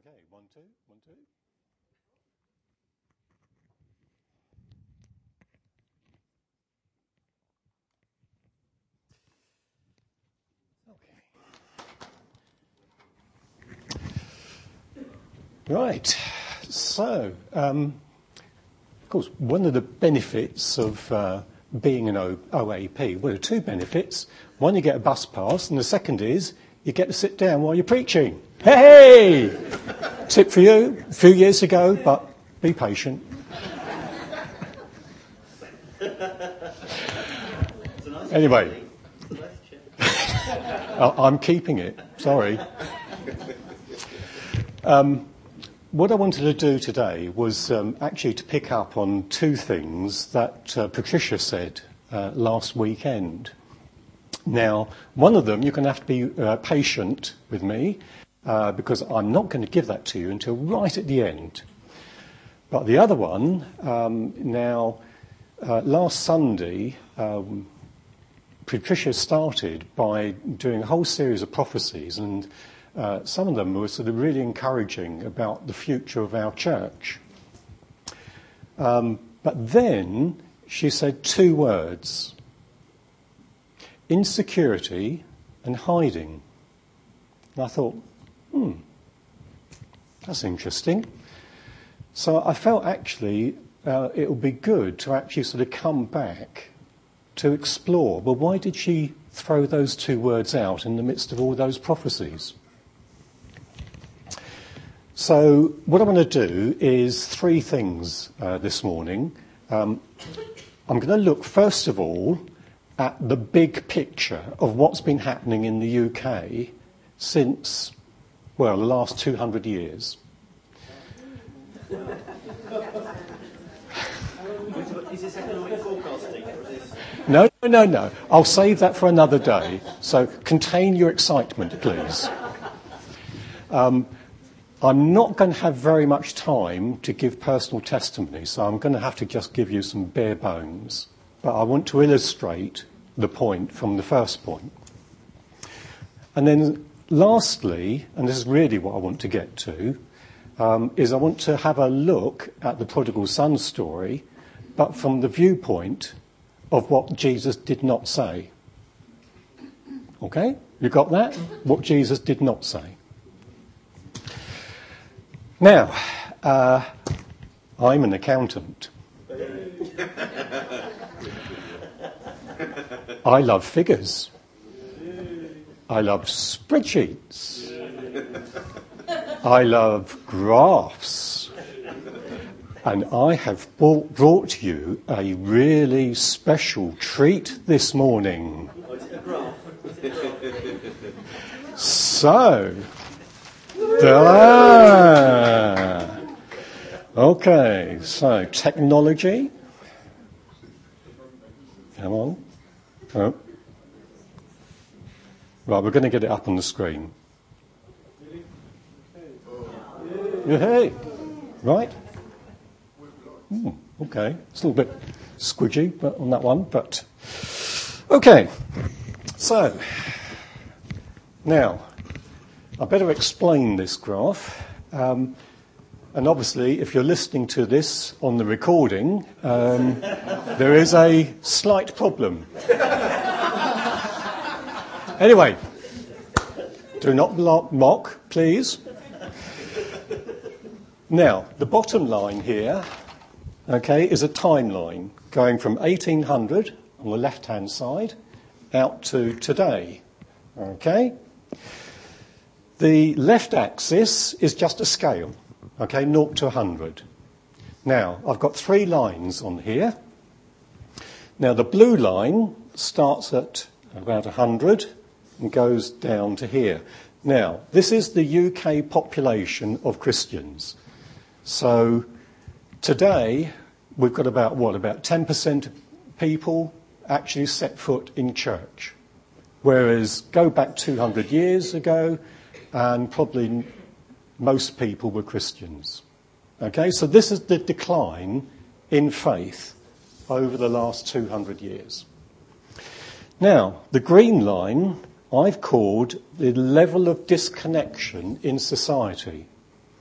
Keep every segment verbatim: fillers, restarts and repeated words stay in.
Okay, one, two, one, two. Okay. Right. So, um, of course, one of the benefits of uh, being an o- OAP, well, there are two benefits. One, you get a bus pass, and the second is you get to sit down while you're preaching. Hey! Tip for you, a few years ago, but be patient. Anyway, I'm keeping it, sorry. Um, what I wanted to do today was um, actually to pick up on two things that uh, Patricia said uh, last weekend. Now, one of them, you're going to have to be uh, patient with me uh, because I'm not going to give that to you until right at the end. But the other one, um, now, uh, last Sunday, um, Patricia started by doing a whole series of prophecies, and uh, some of them were sort of really encouraging about the future of our church. Um, but then she said two words: insecurity and hiding. And I thought, hmm, that's interesting. So I felt actually uh, it would be good to actually sort of come back to explore, well, why did she throw those two words out in the midst of all those prophecies? So what I'm going to do is three things uh, this morning. Um, I'm going to look, first of all, at the big picture of what's been happening in the U K since, well, the last two hundred years. Is this economic forecasting? Or is this... No, no, no. I'll save that for another day. So contain your excitement, please. Um, I'm not going to have very much time to give personal testimony, so I'm going to have to just give you some bare bones. But I want to illustrate the point from the first point. And then lastly, and this is really what I want to get to, um, is I want to have a look at the prodigal son story, but from the viewpoint of what Jesus did not say. Okay? You got that? What Jesus did not say. Now, uh, I'm an accountant. I love figures. I love spreadsheets. I love graphs. And I have brought, brought you a really special treat this morning. So, ta-da! Okay, so technology. Come on. Oh. Right, we're going to get it up on the screen. Hey, right. Mm, okay, it's a little bit squidgy but on that one, but okay. So now I better explain this graph, um, and obviously, if you're listening to this on the recording, um, there is a slight problem. Anyway, do not mock, please. Now, the bottom line here, okay, is a timeline going from eighteen hundred on the left-hand side out to today, okay? The left axis is just a scale, okay, zero to one hundred. Now, I've got three lines on here. Now, the blue line starts at about one hundred and goes down to here. Now, this is the U K population of Christians. So today, we've got about, what, about ten percent of people actually set foot in church. Whereas go back two hundred years ago, and probably most people were Christians. Okay, so this is the decline in faith over the last two hundred years. Now, the green line I've called the level of disconnection in society.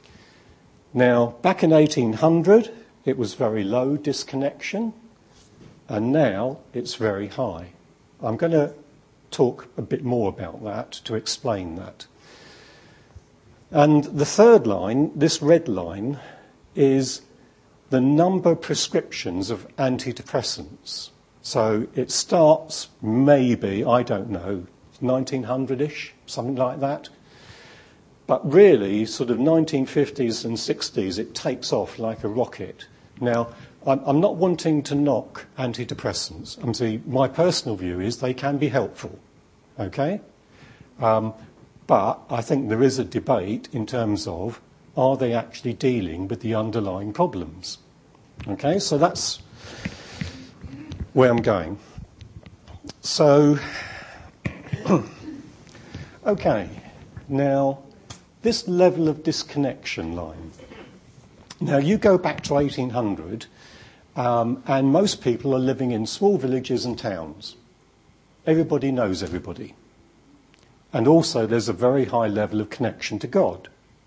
Now, back in eighteen hundred, it was very low disconnection, and now it's very high. I'm going to talk a bit more about that to explain that. And the third line, this red line, is the number of prescriptions of antidepressants. So it starts maybe, I don't know, nineteen hundred-ish, something like that. But really, sort of nineteen fifties and sixties, it takes off like a rocket. Now, I'm, I'm not wanting to knock antidepressants. I'm saying my personal view is they can be helpful, okay? Um, but I think there is a debate in terms of, are they actually dealing with the underlying problems? Okay, so that's where I'm going. So, okay, now this level of disconnection line. Now you go back to eighteen hundred, um, and most people are living in small villages and towns. Everybody knows everybody. And also there's a very high level of connection to God.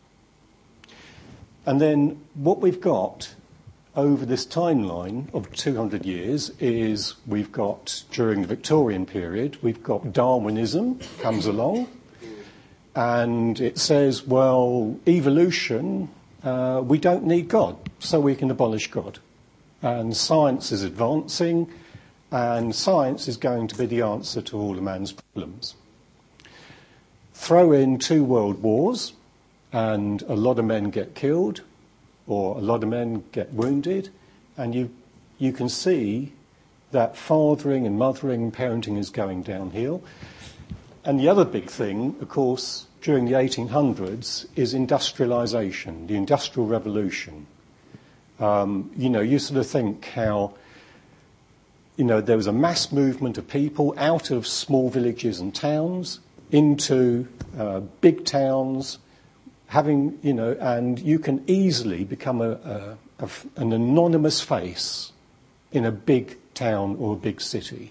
And then what we've got over this timeline of two hundred years is we've got, during the Victorian period, we've got Darwinism comes along, and it says, well, evolution, uh, we don't need God, so we can abolish God. And science is advancing, and science is going to be the answer to all of man's problems. Throw in two world wars, and a lot of men get killed, or a lot of men get wounded, and you you can see that fathering and mothering and parenting is going downhill. And the other big thing, of course, during the eighteen hundreds is industrialisation, the Industrial Revolution. Um, you know, you sort of think how, you know, there was a mass movement of people out of small villages and towns into uh, big towns, having, you know, and you can easily become a, a, a, an anonymous face in a big town or a big city.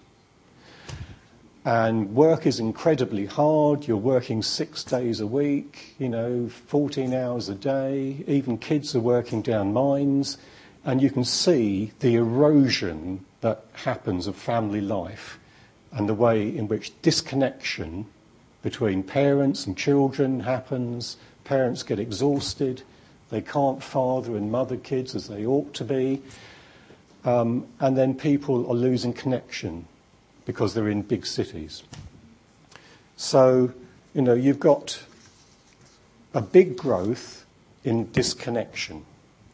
And work is incredibly hard. You're working six days a week, you know, fourteen hours a day. Even kids are working down mines. And you can see the erosion that happens of family life and the way in which disconnection between parents and children happens. Parents get exhausted. They can't father and mother kids as they ought to be. Um, and then people are losing connection because they're in big cities. So, you know, you've got a big growth in disconnection.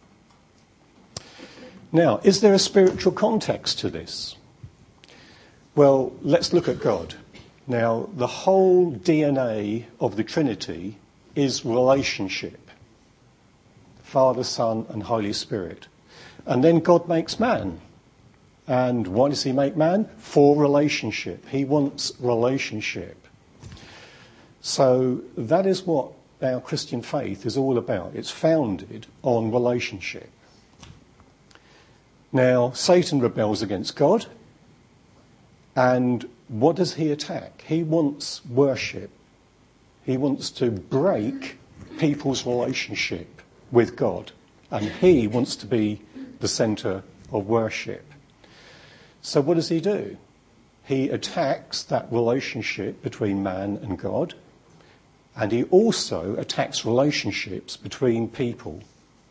Now, is there a spiritual context to this? Well, let's look at God. Now, the whole D N A of the Trinity is relationship. Father, Son, and Holy Spirit. And then God makes man. And why does he make man? For relationship. He wants relationship. So that is what our Christian faith is all about. It's founded on relationship. Now, Satan rebels against God. And what does he attack? He wants worship. He wants to break people's relationship with God. And he wants to be the centre of worship. So what does he do? He attacks that relationship between man and God. And he also attacks relationships between people.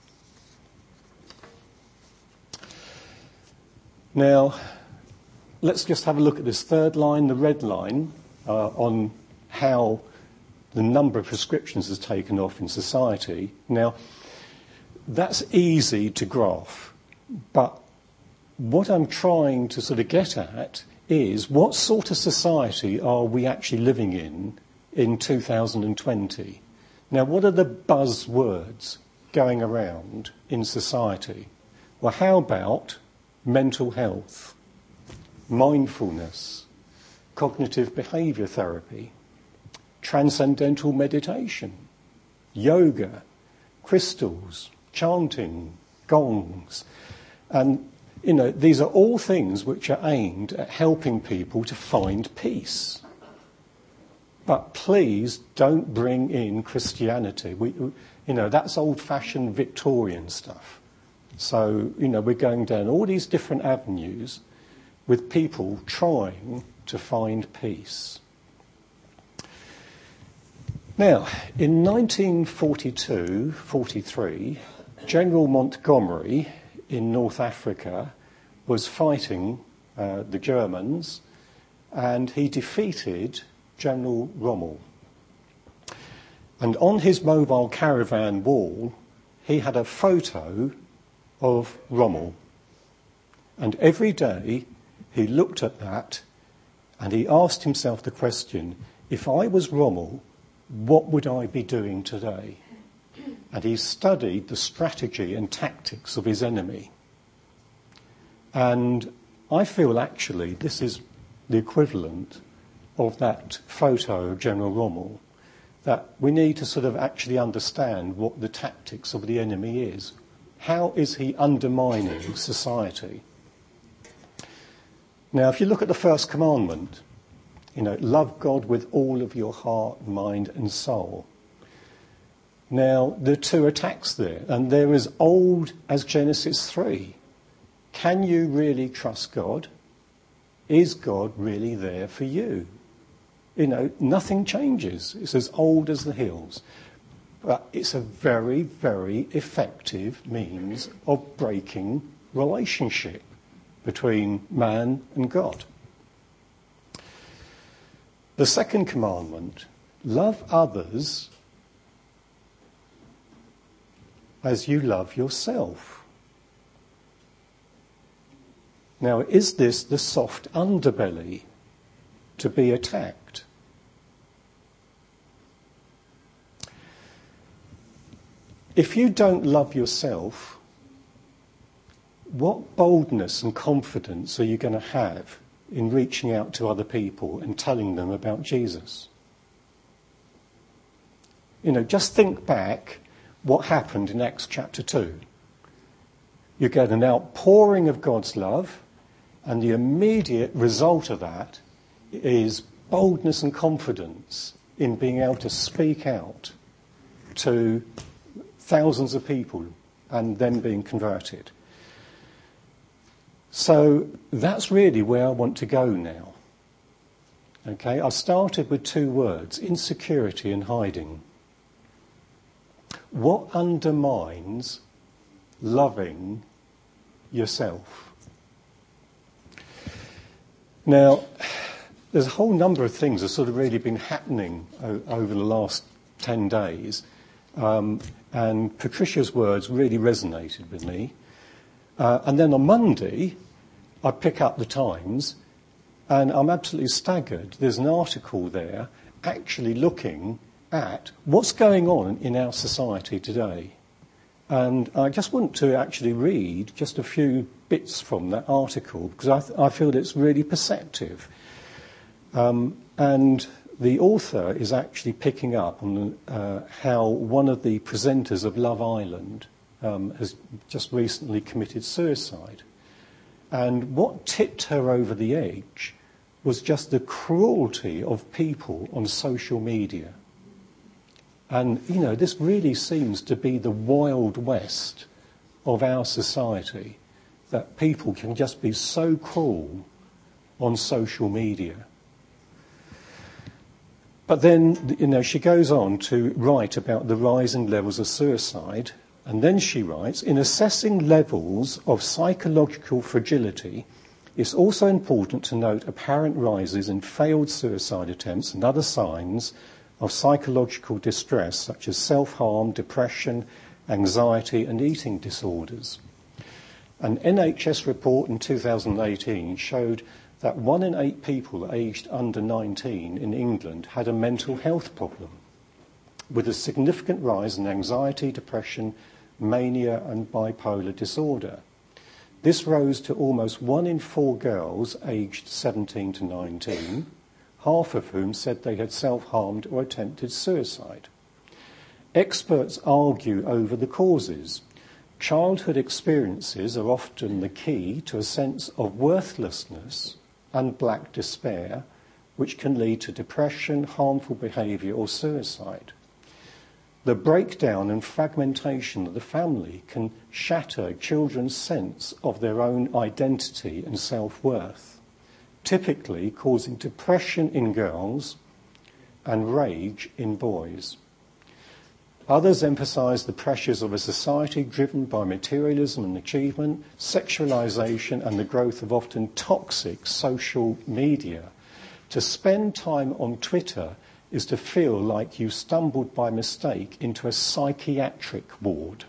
Now, let's just have a look at this third line, the red line, uh, on how the number of prescriptions has taken off in society. Now, that's easy to graph, but what I'm trying to sort of get at is what sort of society are we actually living in in two thousand twenty? Now, what are the buzzwords going around in society? Well, how about mental health, mindfulness, cognitive behaviour therapy, transcendental meditation, yoga, crystals, chanting, gongs. And, you know, these are all things which are aimed at helping people to find peace. But please don't bring in Christianity. We, you know, that's old-fashioned Victorian stuff. So, you know, we're going down all these different avenues with people trying to find peace. Now, in nineteen forty-two forty-three, General Montgomery in North Africa was fighting uh, the Germans, and he defeated General Rommel. And on his mobile caravan wall, he had a photo of Rommel. And every day he looked at that and he asked himself the question, if I was Rommel, what would I be doing today? And he studied the strategy and tactics of his enemy. And I feel actually this is the equivalent of that photo of General Rommel, that we need to sort of actually understand what the tactics of the enemy is. How is he undermining society? Now, if you look at the first commandment, you know, love God with all of your heart, mind and soul. Now, there are two attacks there, and they're as old as Genesis three. Can you really trust God? Is God really there for you? You know, nothing changes. It's as old as the hills. But it's a very, very effective means of breaking relationship between man and God. The second commandment, love others as you love yourself. Now, is this the soft underbelly to be attacked? If you don't love yourself, what boldness and confidence are you going to have in reaching out to other people and telling them about Jesus? You know, just think back what happened in Acts chapter two. You get an outpouring of God's love, and the immediate result of that is boldness and confidence in being able to speak out to thousands of people and them being converted. So that's really where I want to go now. Okay, I started with two words, insecurity and hiding. What undermines loving yourself? Now, there's a whole number of things that have sort of really been happening o- over the last ten days. Um, and Patricia's words really resonated with me. Uh, and then on Monday, I pick up the Times, and I'm absolutely staggered. There's an article there actually looking at what's going on in our society today. And I just want to actually read just a few bits from that article, because I, th- I feel it's really perceptive. Um, and the author is actually picking up on uh, how one of the presenters of Love Island um, has just recently committed suicide. And what tipped her over the edge was just the cruelty of people on social media. And, you know, this really seems to be the Wild West of our society, that people can just be so cruel on social media. But then, you know, she goes on to write about the rising levels of suicide, and then she writes, in assessing levels of psychological fragility, it's also important to note apparent rises in failed suicide attempts and other signs of psychological distress, such as self-harm, depression, anxiety and eating disorders. An N H S report in two thousand eighteen showed that one in eight people aged under nineteen in England had a mental health problem, with a significant rise in anxiety, depression, mania and bipolar disorder. This rose to almost one in four girls aged seventeen to nineteen, half of whom said they had self-harmed or attempted suicide. Experts argue over the causes. Childhood experiences are often the key to a sense of worthlessness and black despair, which can lead to depression, harmful behaviour or suicide. The breakdown and fragmentation of the family can shatter children's sense of their own identity and self-worth, typically causing depression in girls and rage in boys. Others emphasise the pressures of a society driven by materialism and achievement, sexualisation and the growth of often toxic social media. To spend time on Twitter is to feel like you stumbled by mistake into a psychiatric ward.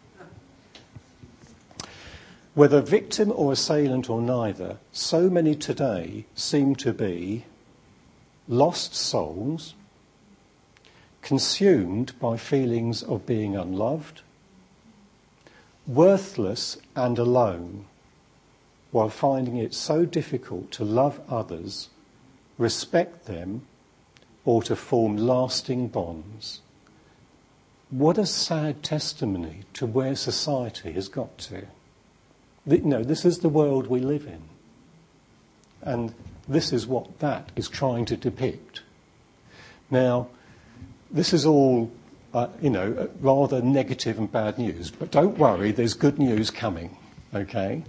Whether victim or assailant or neither, so many today seem to be lost souls, consumed by feelings of being unloved, worthless and alone, while finding it so difficult to love others, respect them, or to form lasting bonds. What a sad testimony to where society has got to. You know, this is the world we live in. And this is what that is trying to depict. Now, this is all, uh, you know, rather negative and bad news, but don't worry, there's good news coming, okay?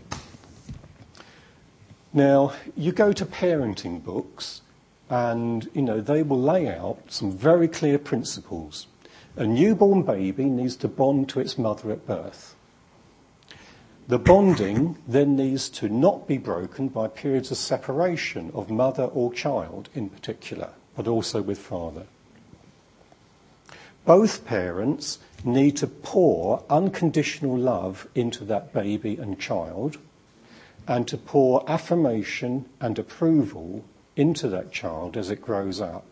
Now, you go to parenting books and, you know, they will lay out some very clear principles. A newborn baby needs to bond to its mother at birth. The bonding then needs to not be broken by periods of separation of mother or child in particular, but also with father. Both parents need to pour unconditional love into that baby and child, and to pour affirmation and approval into that child as it grows up.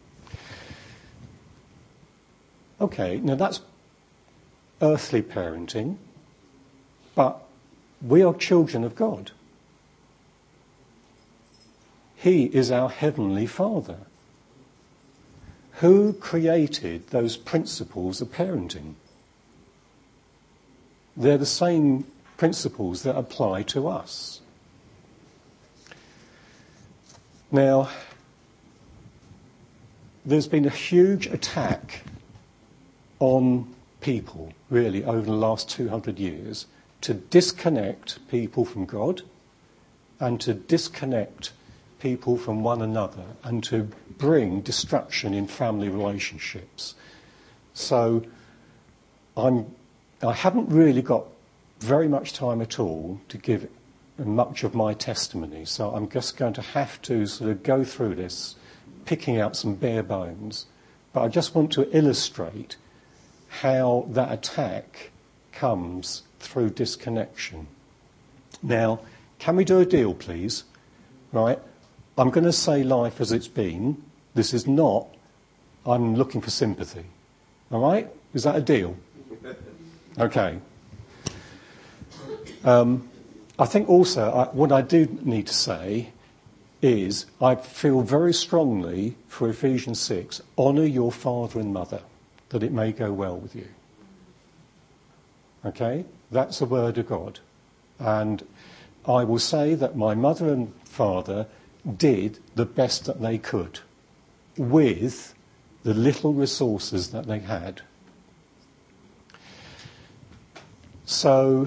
Okay, now that's earthly parenting, but we are children of God. He is our heavenly Father. Who created those principles of parenting? They're the same principles that apply to us. Now, there's been a huge attack on people, really, over the last two hundred years, to disconnect people from God and to disconnect people from one another and to bring destruction in family relationships. So I'm, I haven't really got very much time at all to give much of my testimony, so I'm just going to have to sort of go through this, picking out some bare bones. But I just want to illustrate how that attack comes through disconnection. Now, can we do a deal, please? Right? I'm going to say life as it's been. This is not, I'm looking for sympathy. All right? Is that a deal? Okay. Um, I think also I, what I do need to say is I feel very strongly for Ephesians six, honour your father and mother, that it may go well with you. Okay? That's the word of God. And I will say that my mother and father did the best that they could with the little resources that they had. So,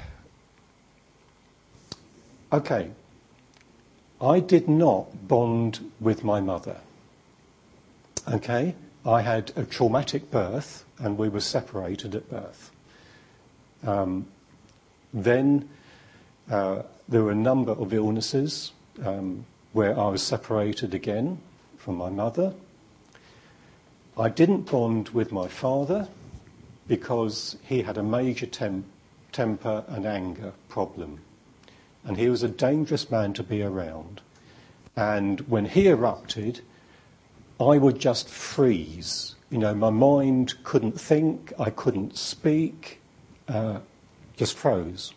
okay, I did not bond with my mother. Okay, I had a traumatic birth and we were separated at birth. Um, then uh, there were a number of illnesses um, where I was separated again from my mother. I didn't bond with my father because he had a major tem- temper and anger problem. And he was a dangerous man to be around. And when he erupted, I would just freeze. You know, my mind couldn't think, I couldn't speak, uh, just froze.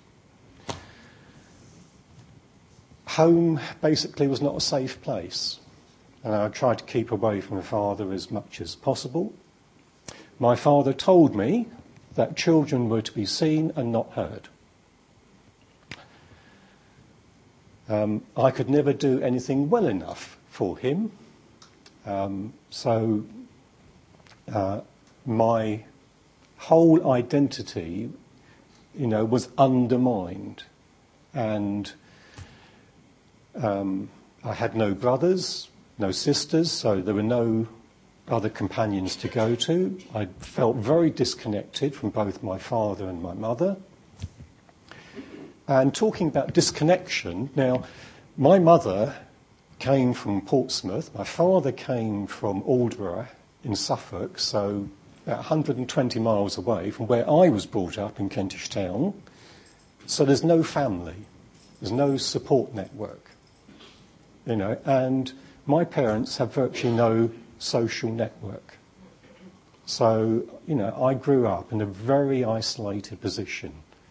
Home basically was not a safe place. And I tried to keep away from my father as much as possible. My father told me that children were to be seen and not heard. Um, I could never do anything well enough for him. Um, so uh, my whole identity, you know, was undermined. And um, I had no brothers, no sisters, so there were no other companions to go to. I felt very disconnected from both my father and my mother. And talking about disconnection, now, my mother came from Portsmouth. My father came from Aldborough in Suffolk, so about one hundred twenty miles away from where I was brought up in Kentish Town. So there's no family. There's no support network. You know, and my parents have virtually no social network. So, you know, I grew up in a very isolated position.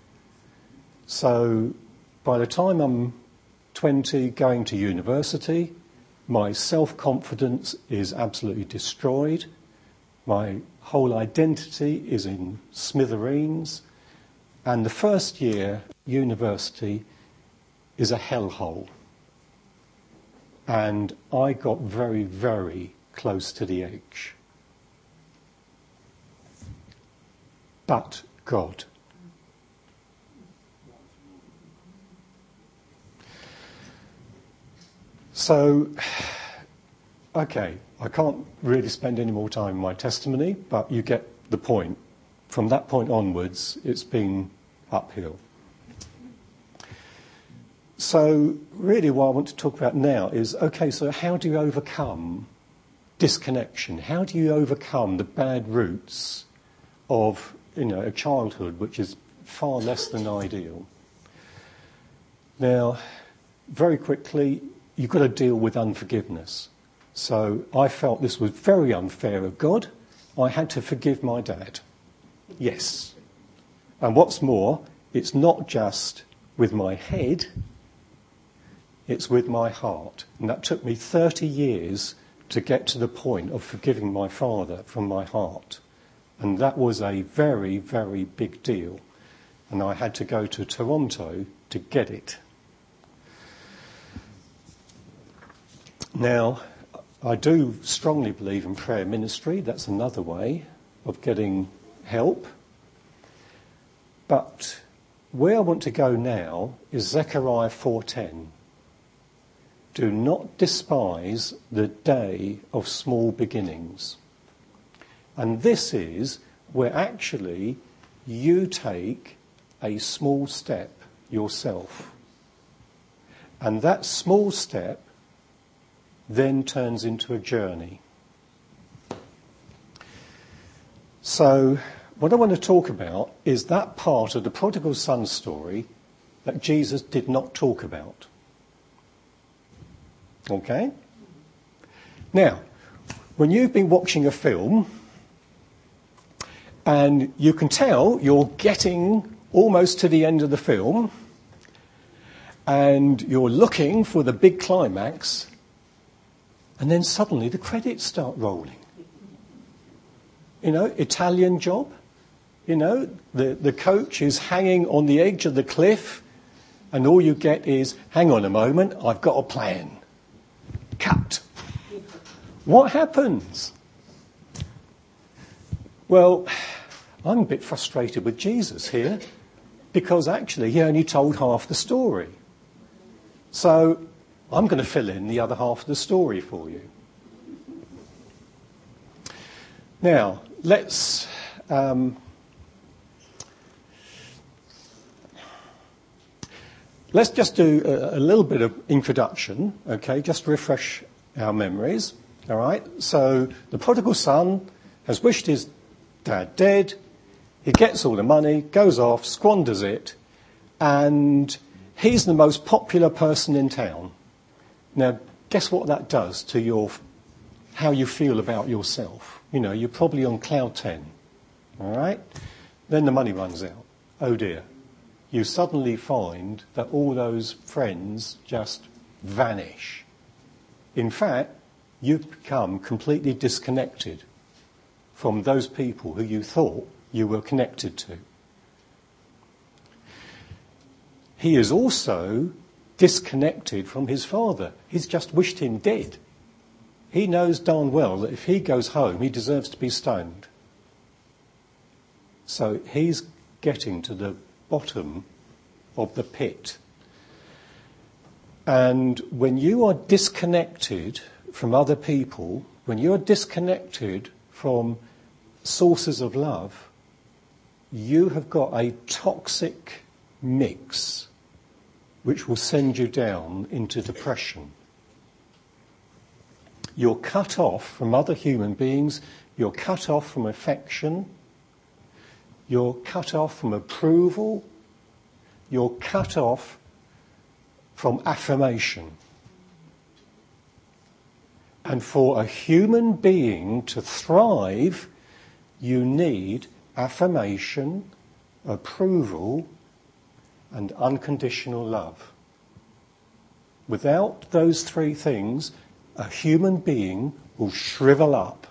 So by the time I'm twenty, going to university, my self-confidence is absolutely destroyed. My whole identity is in smithereens. And the first year, university, is a hellhole. And I got very, very close to the edge. But God. So, okay, I can't really spend any more time in my testimony, but you get the point. From that point onwards, it's been uphill. So, really what I want to talk about now is, okay, so how do you overcome disconnection? How do you overcome the bad roots of, you know, a childhood which is far less than ideal? Now, very quickly, you've got to deal with unforgiveness. So I felt this was very unfair of God. I had to forgive my dad. Yes. And what's more, it's not just with my head, it's with my heart. And that took me thirty years to get to the point of forgiving my father from my heart. And that was a very, very big deal. And I had to go to Toronto to get it. Now, I do strongly believe in prayer ministry. That's another way of getting help. But where I want to go now is Zechariah four ten. Do not despise the day of small beginnings. And this is where actually you take a small step yourself. And that small step then turns into a journey. So what I want to talk about is that part of the prodigal son story that Jesus did not talk about. Okay? Now, when you've been watching a film and you can tell you're getting almost to the end of the film and you're looking for the big climax, and then suddenly the credits start rolling. You know, Italian Job. You know, the, the coach is hanging on the edge of the cliff and all you get is, hang on a moment, I've got a plan. Cut. What happens? Well, I'm a bit frustrated with Jesus here because actually he only told half the story. So I'm going to fill in the other half of the story for you. Now, let's um, let's just do a, a little bit of introduction, okay, just to refresh our memories, all right? So the prodigal son has wished his dad dead. He gets all the money, goes off, squanders it, and he's the most popular person in town. Now, guess what that does to your, how you feel about yourself? You know, you're probably on cloud ten, all right? Then the money runs out. Oh dear. You suddenly find that all those friends just vanish. In fact, you've become completely disconnected from those people who you thought you were connected to. He is also disconnected from his father. He's just wished him dead. he knows darn well that if he goes home, he deserves to be stoned. So he's getting to the bottom of the pit. And when you are disconnected from other people, when you're disconnected from sources of love, you have got a toxic mix which will send you down into depression. You're cut off from other human beings, you're cut off from affection, you're cut off from approval, you're cut off from affirmation. And for a human being to thrive, you need affirmation, approval, and unconditional love. Without those three things, a human being will shrivel up.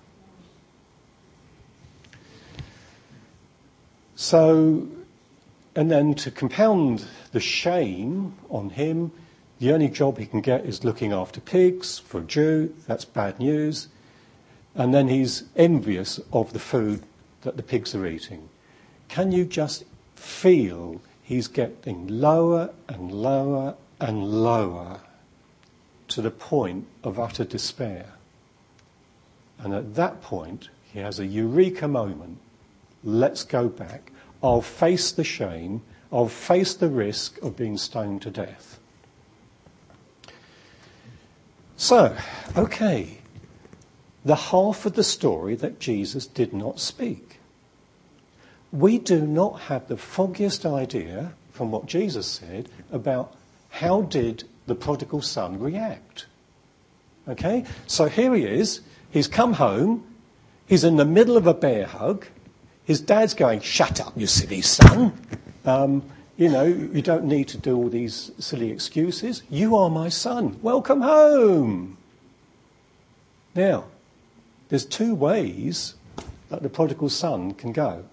So, and then to compound the shame on him, the only job he can get is looking after pigs. For a Jew, that's bad news. And then he's envious of the food that the pigs are eating. Can you just feel he's getting lower and lower and lower to the point of utter despair? And at that point, he has a eureka moment. Let's go back. I'll face the shame. I'll face the risk of being stoned to death. So, okay, the half of the story that Jesus did not speak. We do not have the foggiest idea from what Jesus said about how did the prodigal son react. Okay, so here he is, he's come home, he's in the middle of a bear hug, his dad's going, "Shut up, you silly son. Um, you know, you don't need to do all these silly excuses. You are my son. Welcome home." Now, there's two ways that the prodigal son can go.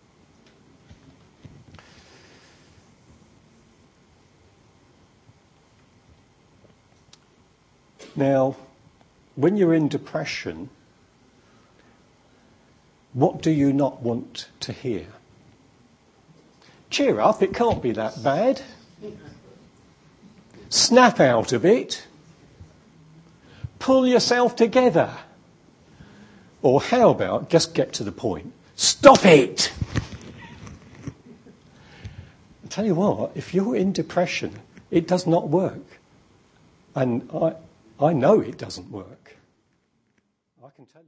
Now, when you're in depression, what do you not want to hear? Cheer up, it can't be that bad. Snap out of it. Pull yourself together. Or how about just get to the point? Stop it! I tell you what, if you're in depression, it does not work. And I, I know it doesn't work. I can tell you.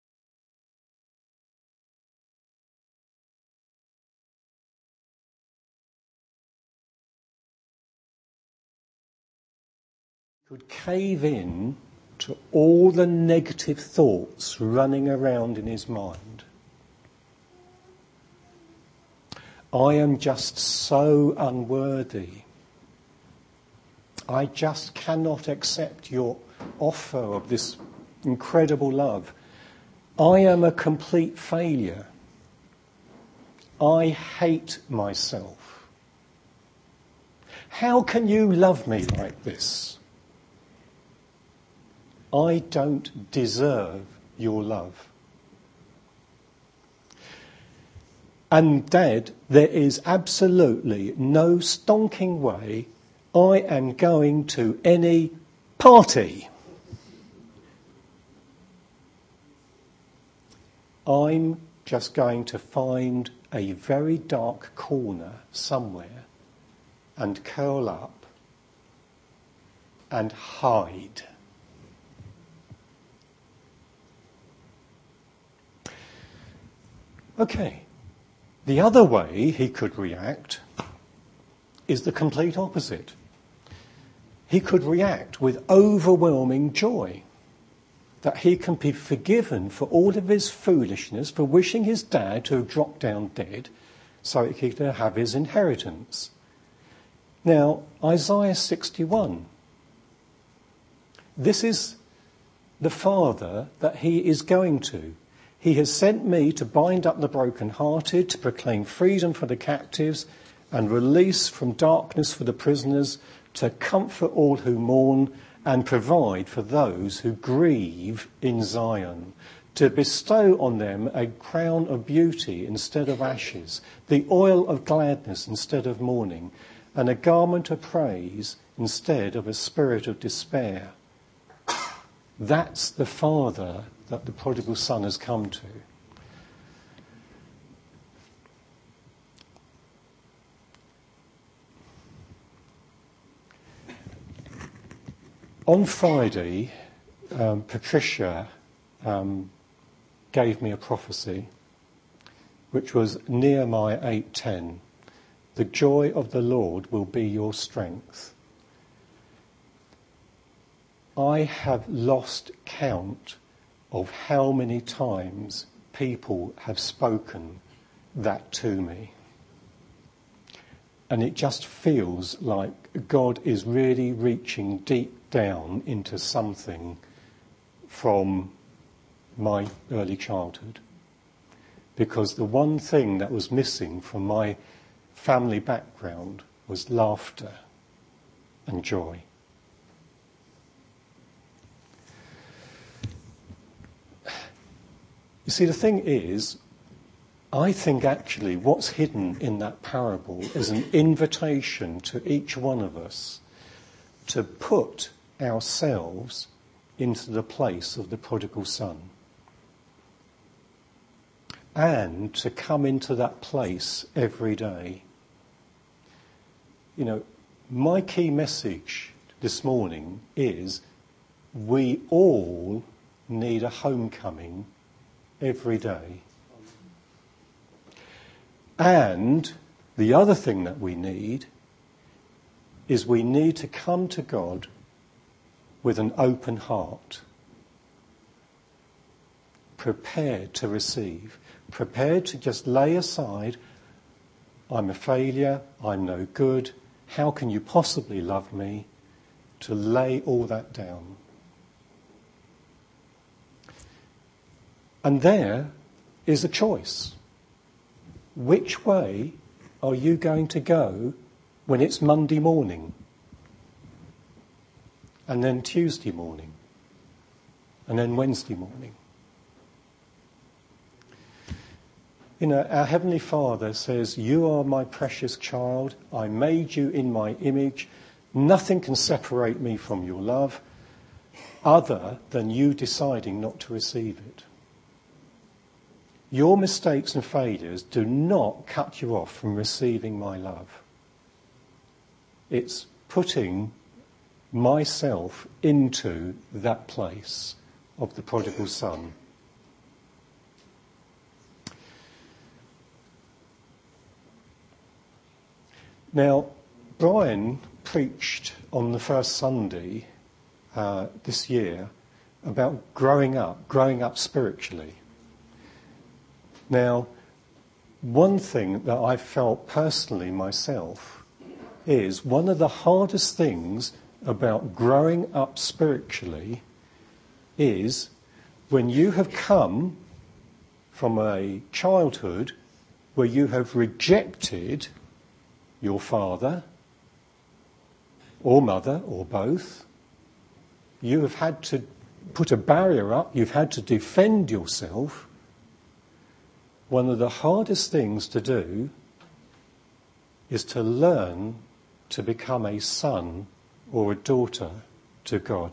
Could cave in to all the negative thoughts running around in his mind. I am just so unworthy. I just cannot accept your offer of this incredible love. I am a complete failure. I hate myself. How can you love me like this? I don't deserve your love. And Dad, there is absolutely no stonking way I am going to any party. I'm just going to find a very dark corner somewhere and curl up and hide. Okay, the other way he could react is the complete opposite. He could react with overwhelming joy that he can be forgiven for all of his foolishness, for wishing his dad to have dropped down dead so he could have his inheritance. Now, Isaiah sixty-one. This is the father that he is going to. He has sent me to bind up the brokenhearted, to proclaim freedom for the captives, and release from darkness for the prisoners, to comfort all who mourn and provide for those who grieve in Zion, to bestow on them a crown of beauty instead of ashes, the oil of gladness instead of mourning, and a garment of praise instead of a spirit of despair. That's the Father that the prodigal son has come to. On Friday, um, Patricia um, gave me a prophecy, which was Nehemiah eight ten. The joy of the Lord will be your strength. I have lost count of how many times people have spoken that to me. And it just feels like God is really reaching deep down into something from my early childhood. Because the one thing that was missing from my family background was laughter and joy. You see, the thing is, I think actually what's hidden in that parable is an invitation to each one of us to put ourselves into the place of the prodigal son. And to come into that place every day. You know, my key message this morning is we all need a homecoming every day. And the other thing that we need is we need to come to God with an open heart, prepared to receive, prepared to just lay aside, I'm a failure, I'm no good, how can you possibly love me? To lay all that down. And there is a choice. Which way are you going to go when it's Monday morning? And then Tuesday morning? And then Wednesday morning? You know, our Heavenly Father says, you are my precious child. I made you in my image. Nothing can separate me from your love other than you deciding not to receive it. Your mistakes and failures do not cut you off from receiving my love. It's putting myself into that place of the prodigal son. Now, Brian preached on the first Sunday uh, this year about growing up, growing up spiritually. Now, one thing that I felt personally myself is one of the hardest things about growing up spiritually is when you have come from a childhood where you have rejected your father or mother or both. You have had to put a barrier up, you've had to defend yourself. One of the hardest things to do is to learn to become a son or a daughter to God.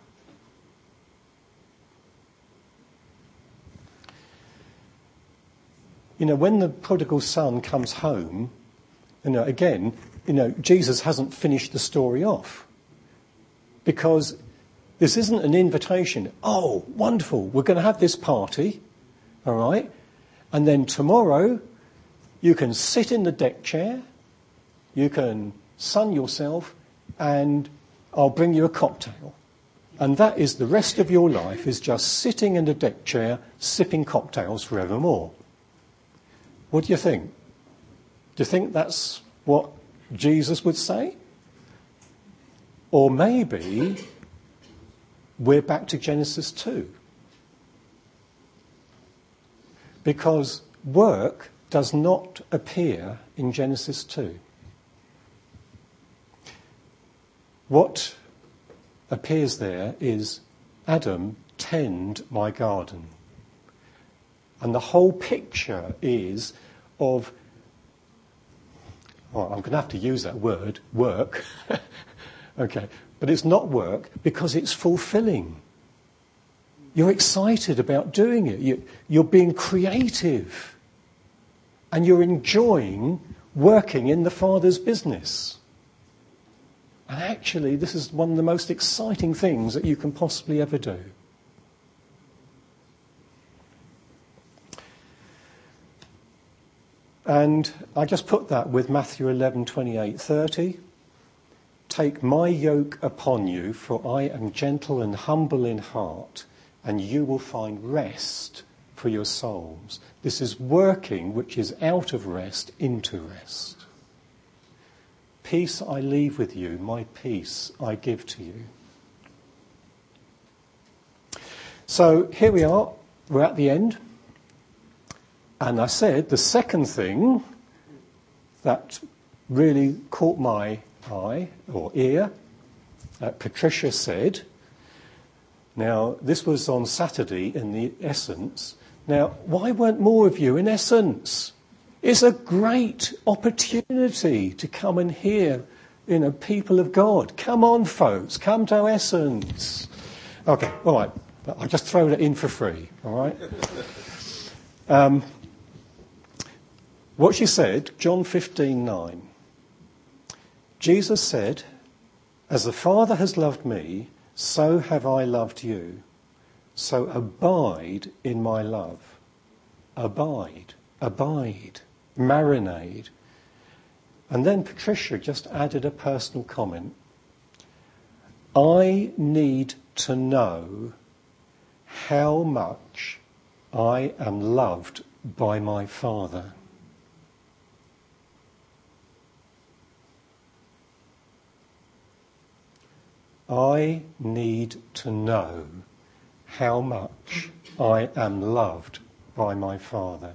You know, when the prodigal son comes home, you know, again, you know, Jesus hasn't finished the story off. Because this isn't an invitation. Oh, wonderful, we're going to have this party, all right? And then tomorrow, you can sit in the deck chair, you can sun yourself, and I'll bring you a cocktail. And that is the rest of your life, is just sitting in the deck chair, sipping cocktails forevermore. What do you think? Do you think that's what Jesus would say? Or maybe we're back to Genesis two. Because work does not appear in Genesis two. What appears there is, Adam, tend my garden. And the whole picture is of, well, I'm going to have to use that word, work. Okay, but it's not work because it's fulfilling. You're excited about doing it. You, you're being creative. And you're enjoying working in the Father's business. And actually, this is one of the most exciting things that you can possibly ever do. And I just put that with Matthew eleven, twenty-eight, thirty. Take my yoke upon you, for I am gentle and humble in heart, and you will find rest for your souls. This is working which is out of rest into rest. Peace I leave with you, my peace I give to you. So here we are, we're at the end. And I said the second thing that really caught my eye or ear, uh, Patricia said, now this was on Saturday in the Essence. Now, why weren't more of you in Essence? It's a great opportunity to come and hear, you know, people of God. Come on, folks, come to Essence. Okay, all right, I'll just throw that in for free, all right? Um, what she said, John fifteen nine. Jesus said, as the Father has loved me, so have I loved you. So abide in my love. Abide, abide, marinade. And then Patricia just added a personal comment. I need to know how much I am loved by my Father. I need to know how much I am loved by my Father.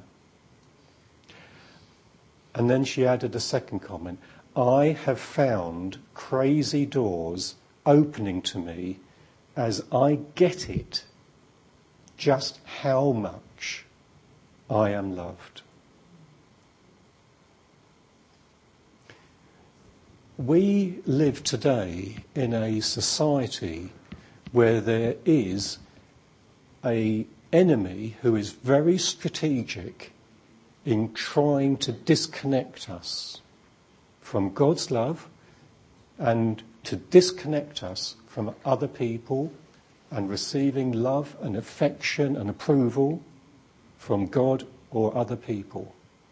And then she added a second comment. I have found crazy doors opening to me as I get it just how much I am loved. We live today in a society where there is an enemy who is very strategic in trying to disconnect us from God's love and to disconnect us from other people and receiving love and affection and approval from God or other people.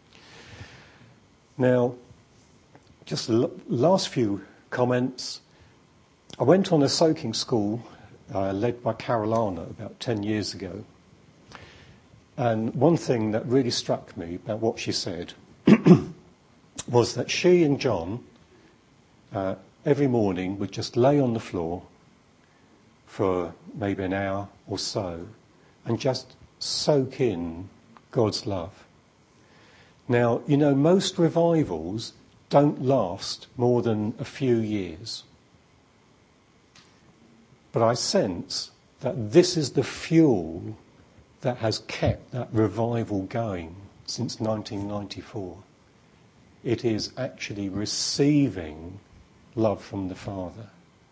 Now, just the last few comments. I went on a soaking school uh, led by Carolina about ten years ago. And one thing that really struck me about what she said was that she and John uh, every morning would just lay on the floor for maybe an hour or so and just soak in God's love. Now, you know, most revivals don't last more than a few years. But I sense that this is the fuel that has kept that revival going since nineteen ninety-four. It is actually receiving love from the Father.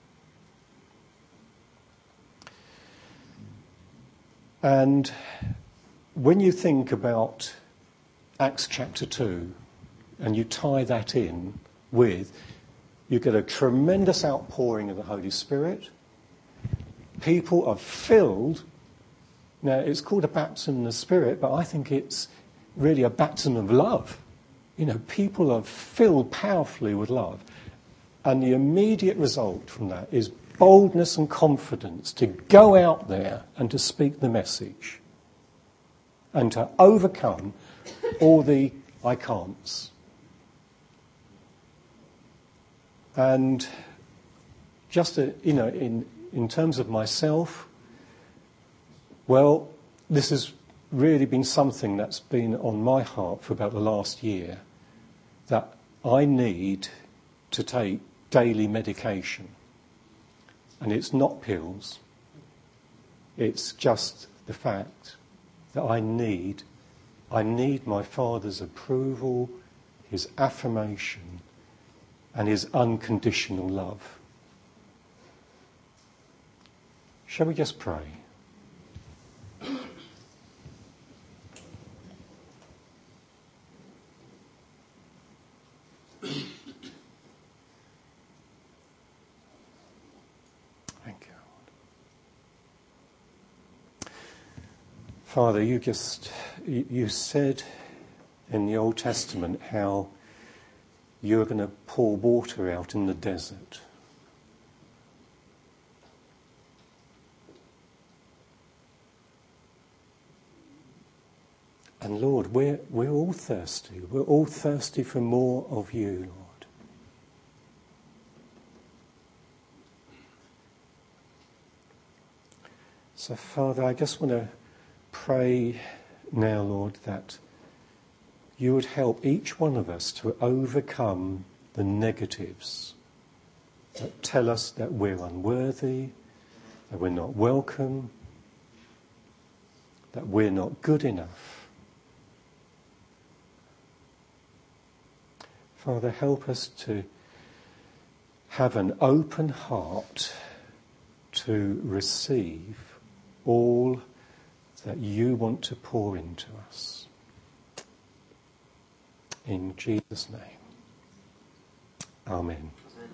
And when you think about Acts chapter two, and you tie that in with, you get a tremendous outpouring of the Holy Spirit. People are filled. Now, it's called a baptism in the Spirit, but I think it's really a baptism of love. You know, people are filled powerfully with love. And the immediate result from that is boldness and confidence to go out there and to speak the message and to overcome all the I can'ts. And just, to, you know, in, in terms of myself, well, this is really been something that's been on my heart for about the last year, that I need to take daily medication. And it's not pills. It's just the fact that I need, I need my Father's approval, his affirmation, and his unconditional love. Shall we just pray? Thank you, Lord. Father, you just, you said in the Old Testament how you're going to pour water out in the desert. And Lord, we're, we're all thirsty. We're all thirsty for more of you, Lord. So, Father, I just want to pray now, Lord, that you would help each one of us to overcome the negatives that tell us that we're unworthy, that we're not welcome, that we're not good enough. Father, help us to have an open heart to receive all that you want to pour into us. In Jesus' name. Amen.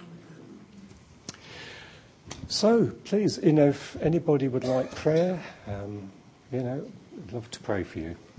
So, please, you know, if anybody would like prayer, um, you know, I'd love to pray for you.